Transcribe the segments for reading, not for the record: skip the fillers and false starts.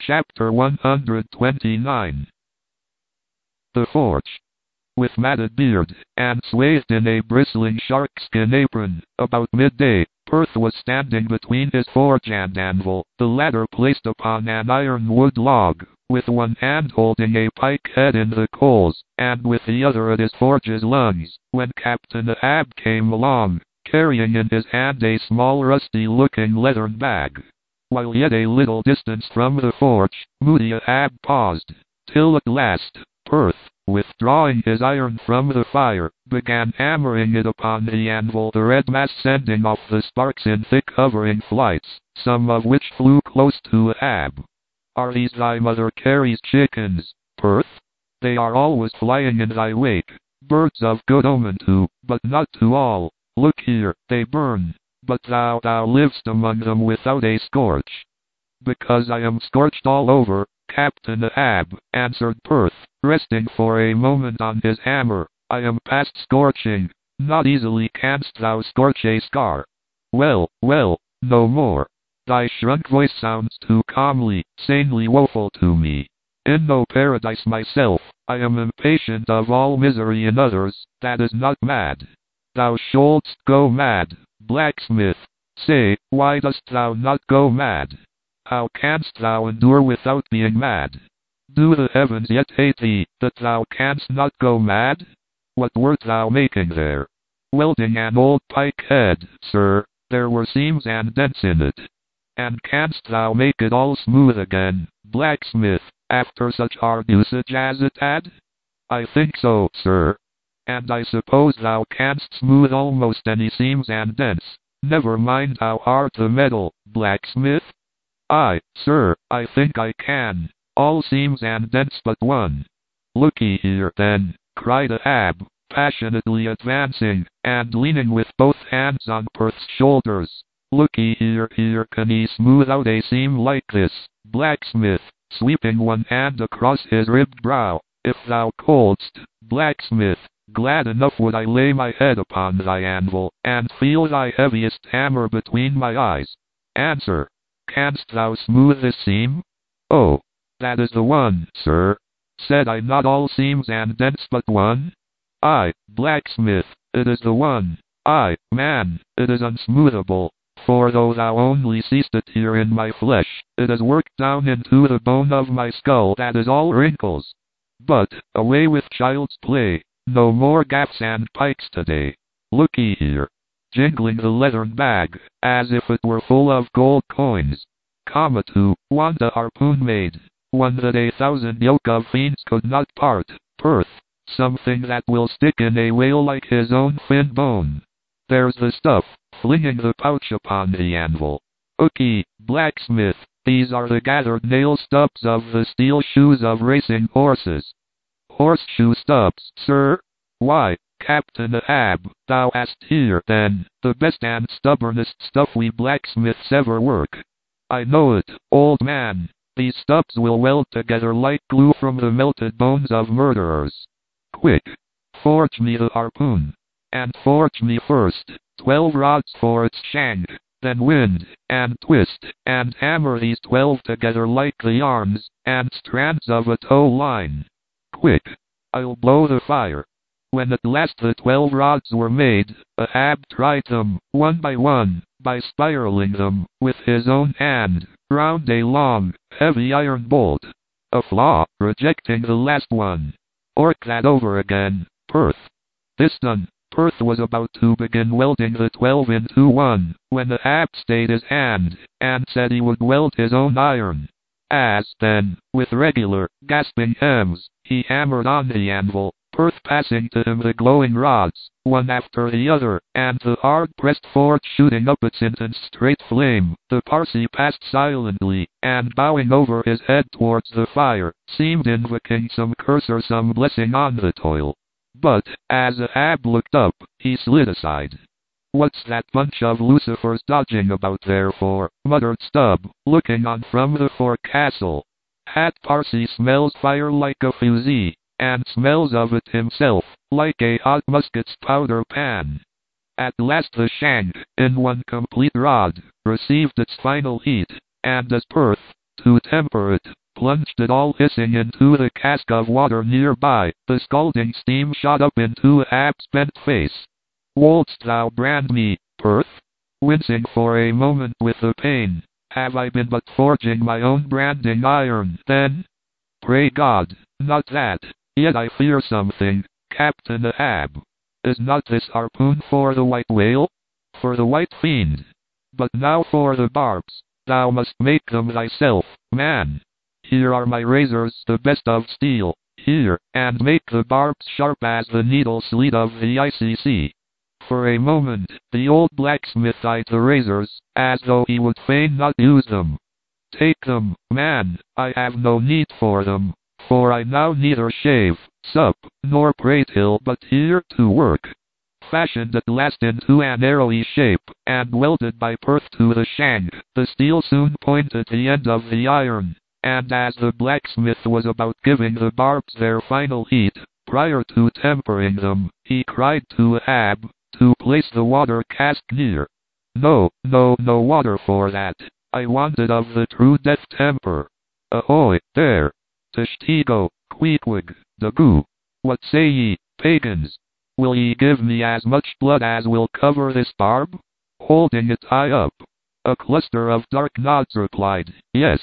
Chapter 129. The Forge. With matted beard, and swathed in a bristling sharkskin apron, about midday, Perth was standing between his forge and anvil, the latter placed upon an ironwood log, with one hand holding a pike head in the coals, and with the other at his forge's lungs, when Captain Ahab came along, carrying in his hand a small rusty-looking leathern bag. While yet a little distance from the forge, moody Ahab paused, till at last, Perth, withdrawing his iron from the fire, began hammering it upon the anvil, the red mass sending off the sparks in thick hovering flights, some of which flew close to Ahab. "Are these thy mother Carey's chickens, Perth? They are always flying in thy wake, birds of good omen too, but not to all. Look here, they burn, but thou livest among them without a scorch." "Because I am scorched all over, Captain Ahab," answered Perth, resting for a moment on his hammer. "I am past scorching. Not easily canst thou scorch a scar." Well, no more. Thy shrunk voice sounds too calmly, sanely woeful to me. In no paradise myself, I am impatient of all misery in others, that is not mad. Thou shouldst go mad, blacksmith. Say, why dost thou not go mad? How canst thou endure without being mad? Do the heavens yet hate thee, that thou canst not go mad? What wert thou making there? Welding an old pike head, sir. There were seams and dents in it. And canst thou make it all smooth again, blacksmith, after such hard usage as it had? I think so, sir. And I suppose thou canst smooth almost any seams and dents. Never mind how hard the metal, blacksmith. Aye, sir, I think I can. All seams and dents but one. Look'ee here, then, cried Ahab, passionately advancing, and leaning with both hands on Perth's shoulders. Look'ee here, can ye smooth out a seam like this, blacksmith, sweeping one hand across his ribbed brow. If thou couldst, blacksmith, glad enough would I lay my head upon thy anvil, and feel thy heaviest hammer between my eyes. Answer. Canst thou smooth this seam? Oh, that is the one, sir. Said I not all seams and dents but one? Aye, blacksmith, it is the one. Aye, man, it is unsmoothable, for though thou only seest it here in my flesh, it is worked down into the bone of my skull that is all wrinkles. But, away with child's play, no more gaffs and pikes today. Look'ee here. Jingling the leathern bag, as if it were full of gold coins. Cometo, want a harpoon made, one that 1,000 yoke of fiends could not part, Perth, something that will stick in a whale like his own fin bone. There's the stuff, flinging the pouch upon the anvil. Look'ee, blacksmith, these are the gathered nail stubs of the steel shoes of racing horses. Horseshoe stubs, sir? Why, Captain Ahab, thou hast here, then, the best and stubbornest stuff we blacksmiths ever work. I know it, old man. These stubs will weld together like glue from the melted bones of murderers. Quick, forge me the harpoon. And forge me first 12 rods for its shank, then wind, and twist, and hammer these 12 together like the arms and strands of a tow line. Quick, I'll blow the fire. When at last the 12 rods were made, Ahab tried them, one, by spiraling them, with his own hand, round a long, heavy iron bolt. A flaw, rejecting the last one. Ork that over again, Perth. This done, Perth was about to begin welding the 12 into one, when Ahab stayed his hand, and said he would weld his own iron. As, then, with regular, gasping hems, he hammered on the anvil, Perth passing to him the glowing rods, one after the other, and the hard-pressed forge shooting up its intense straight flame, the Parsee passed silently, and bowing over his head towards the fire, seemed invoking some curse or some blessing on the toil. But, as Ahab looked up, he slid aside. "What's that bunch of lucifers dodging about there for?" muttered Stubb, looking on from the forecastle. "Hat Parsee smells fire like a fusee, and smells of it himself, like a hot musket's powder pan." At last the shank, in one complete rod, received its final heat, and as Perth, to temper it, plunged it all hissing into the cask of water nearby. The scalding steam shot up into Ab's bent face. Wouldst thou brand me, Perth? Wincing for a moment with the pain. Have I been but forging my own branding iron, then? Pray God, not that. Yet I fear something, Captain Ahab. Is not this harpoon for the white whale? For the white fiend? But now for the barbs. Thou must make them thyself, man. Here are my razors, the best of steel. Here, and make the barbs sharp as the needle sleet of the icy sea. For a moment, the old blacksmith eyed the razors, as though he would fain not use them. Take them, man, I have no need for them, for I now neither shave, sup, nor pray till but here to work. Fashioned at last into an arrowy shape, and welded by Perth to the shank, the steel soon pointed the end of the iron, and as the blacksmith was about giving the barbs their final heat, prior to tempering them, he cried to Ahab, to place the water cask near. No water for that. I wanted of the true death temper. Ahoy, there! Tashtego, Queequeg, Daggoo. What say ye, pagans? Will ye give me as much blood as will cover this barb? Holding it high up. A cluster of dark nods replied, yes.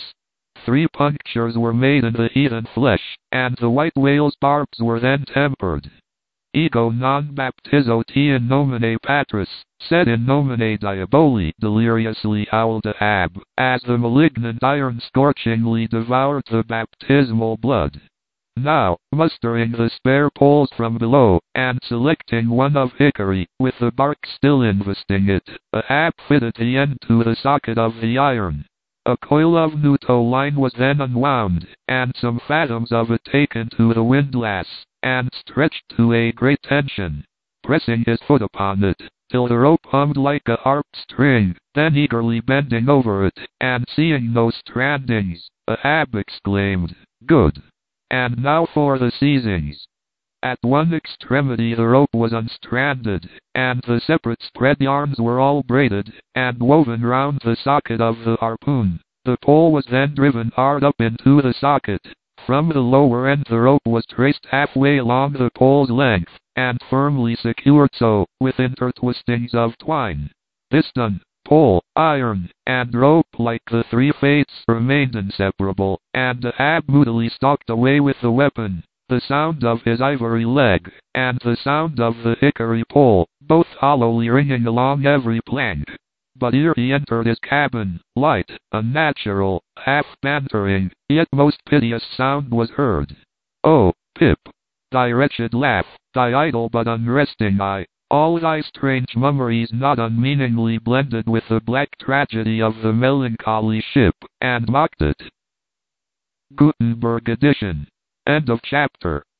3 punctures were made in the heathen flesh, and the white whale's barbs were then tempered. Ego non baptizo te in nomine Patris, sed in nomine Diaboli, deliriously howled Ahab, as the malignant iron scorchingly devoured the baptismal blood. Now, mustering the spare poles from below, and selecting one of hickory, with the bark still investing it, Ahab fitted the end to the socket of the iron. A coil of new tow line was then unwound, and some fathoms of it taken to the windlass, and stretched to a great tension, pressing his foot upon it, till the rope hummed like a harp string. Then eagerly bending over it, and seeing no strandings, Ahab exclaimed, good. And now for the seizings. At one extremity the rope was unstranded, and the separate spread yarns were all braided, and woven round the socket of the harpoon. The pole was then driven hard up into the socket. From the lower end the rope was traced halfway along the pole's length, and firmly secured so, with intertwistings of twine. This done, pole, iron, and rope like the 3 fates remained inseparable, and Ahab moodily stalked away with the weapon, the sound of his ivory leg, and the sound of the hickory pole, both hollowly ringing along every plank. But ere he entered his cabin, light, unnatural, half-bantering, yet most piteous sound was heard. Oh, Pip! Thy wretched laugh, thy idle but unresting eye, all thy strange mummeries not unmeaningly blended with the black tragedy of the melancholy ship, and mocked it. Gutenberg edition. End of chapter.